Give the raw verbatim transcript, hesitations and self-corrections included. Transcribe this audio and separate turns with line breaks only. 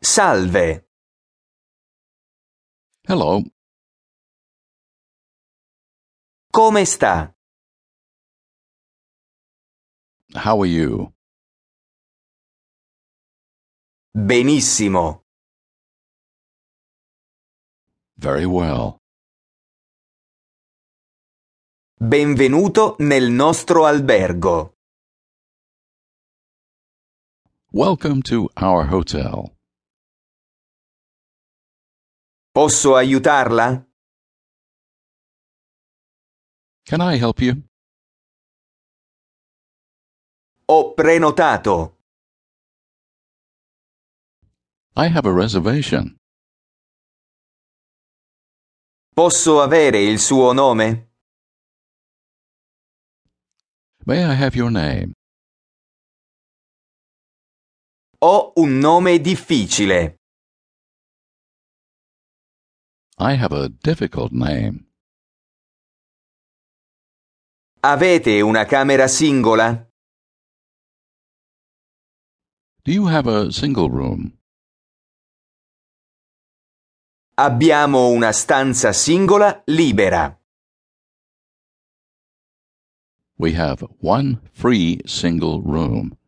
Salve.
Hello.
Come sta?
How are you?
Benissimo.
Very well.
Benvenuto nel nostro albergo.
Welcome to our hotel.
Posso aiutarla?
Can I help you?
Ho prenotato.
I have a reservation.
Posso avere il suo nome?
May I have your name?
Ho un nome difficile.
I have a difficult name.
Avete una camera singola?
Do you have a single room?
Abbiamo una stanza singola libera.
We have one free single room.